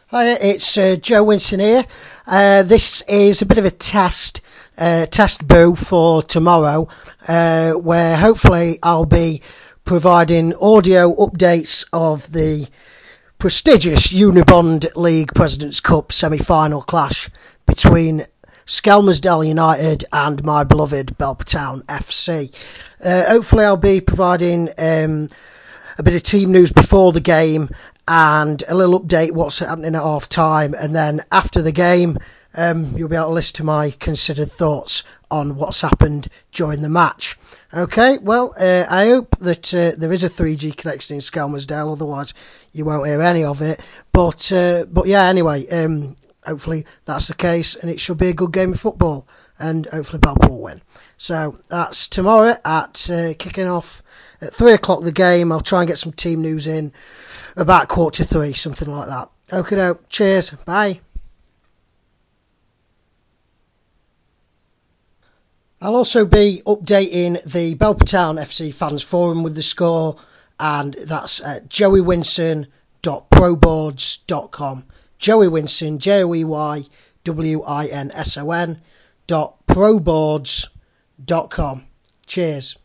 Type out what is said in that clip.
Hi, it's Joe Winson here. This is a bit of a test boo for tomorrow, where hopefully I'll be providing audio updates of the prestigious Unibond League President's Cup semi-final clash between Skelmersdale United and my beloved Belper Town FC. Hopefully I'll be providing a bit of team news before the game and a little update what's happening at half time, and then after the game you'll be able to listen to my considered thoughts on what's happened during the match. Okay, well, I hope that there is a 3G connection in Skelmersdale, otherwise you won't hear any of it. But yeah, anyway, hopefully that's the case, and it should be a good game of football, and hopefully Belper will win. So that's tomorrow at kicking off at 3 o'clock the game. I'll try and get some team news in about 2:45, something like that. Okay, cheers, bye. I'll also be updating the Belper Town FC fans forum with the score, and that's at joeywinson.proboards.com. Joey Winson, JoeyWinson.proboards.com. Cheers.